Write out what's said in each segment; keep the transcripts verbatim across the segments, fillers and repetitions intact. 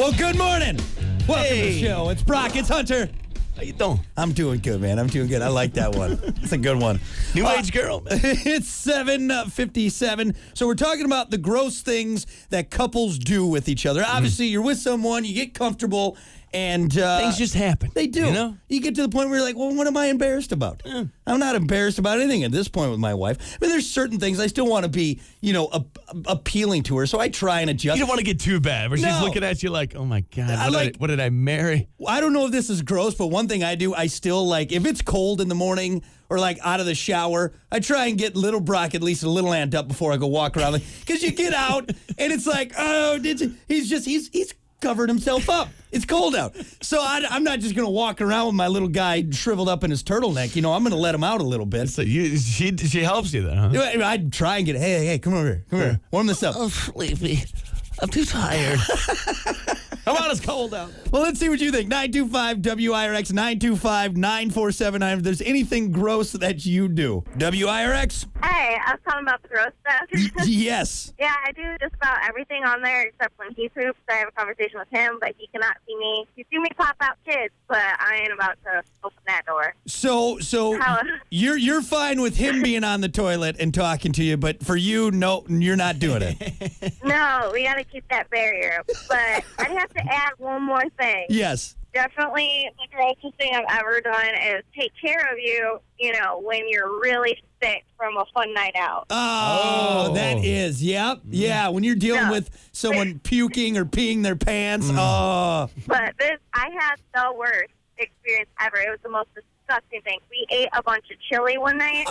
Well, good morning. Welcome to Hey. the show. It's Brock. It's Hunter. How you doing? I'm doing good, man. I'm doing good. I like that one. It's a good one. New Uh, age girl. It's seven fifty-seven. So we're talking about the gross things that couples do with each other. Obviously, you're with someone, you get comfortable, and uh, Things just happen. They do. You know? You get to the point where you're like, well, what am I embarrassed about? I'm not embarrassed about anything at this point with my wife. I mean, there's certain things I still want to be, you know, a- appealing to her, so I try and adjust. You don't want to get too bad where she's No. looking at you like, oh my God, I what, like- did, I, what did I marry? I don't know if this is gross, but one thing I do, I still like, if it's cold in the morning or like out of the shower, I try and get little Brock at least a little amped up before I go walk around. Because you get out and it's like, oh, did you? He's just, he's, he's covered himself up. It's cold out. So I, I'm not just going to walk around with my little guy shriveled up in his turtleneck. You know, I'm going to let him out a little bit. So you, she, she helps you then, huh? I'd try and get, hey, hey, come over here. Come here. Warm this up. I'm sleepy. I'm too tired. Come on, it's cold out. Well, let's see what you think. nine two five W I R X, nine two five, nine four seven nine. If there's anything gross that you do. W I R X? Hey, I was talking about the gross stuff. Yes. Yeah, I do just about everything on there except when he poops. I have a conversation with him, but he cannot see me. He see me pop out kids, but I ain't about to open that door. So, so How- you're you're fine with him being on the toilet and talking to you, but for you, no, you're not doing it. No, we got to keep that barrier. But I have to add one more thing. Yes. Definitely the grossest thing I've ever done is take care of you, you know, when you're really sick from a fun night out. Oh, Oh. that is, yep, yeah. When you're dealing Yeah. with someone puking or peeing their pants, oh, But this, I had the worst experience ever. It was the most disgusting thing. We ate a bunch of chili one night,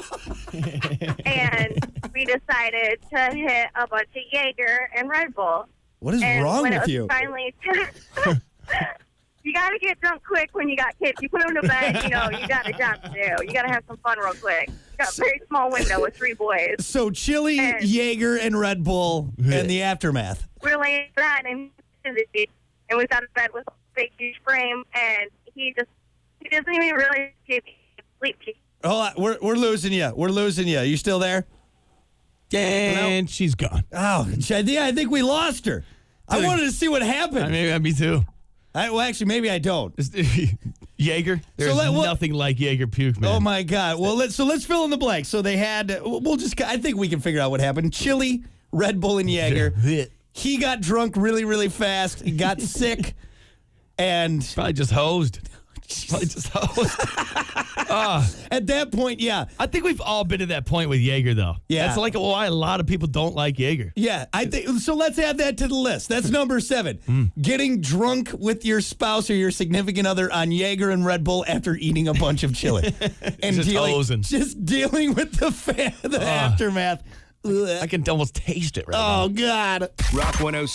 and we decided to hit a bunch of Jaeger and Red Bull. what is And wrong when it with was you? finally, you got to get drunk quick when you got kids. You put them to bed, you know, you got a job to do. You got to have some fun real quick. You got a very small window with three boys. So chili, And- Jaeger, and Red Bull, and the aftermath. We're laying that and and we got in bed with a big huge frame, and he just he doesn't even really sleep. Hold on, we're we're losing you. We're losing you. You still there? And she's gone. Oh, yeah, I think we lost her. I Dude. wanted to see what happened. I mean, me too. I, well, actually, maybe I don't. Jaeger? There's let- what- nothing like Jaeger puke, man. Oh my God! Well, let's so let's fill in the blank. So they had. We'll just. I think we can figure out what happened. Chili, Red Bull, and Jaeger. He got drunk really, really fast. He got sick, and Probably just hosed. Probably just hosed. at that point, yeah, I think we've all been to that point with Jaeger, though. Yeah. That's like why a lot of people don't like Jaeger. yeah. I think so. Let's add that to the list. That's number seven. Getting drunk with your spouse or your significant other on Jaeger and Red Bull after eating a bunch of chili, and Just dealing, hosing. just dealing with the fa- the aftermath. Ugh. I can almost taste it right Oh God. Rock one oh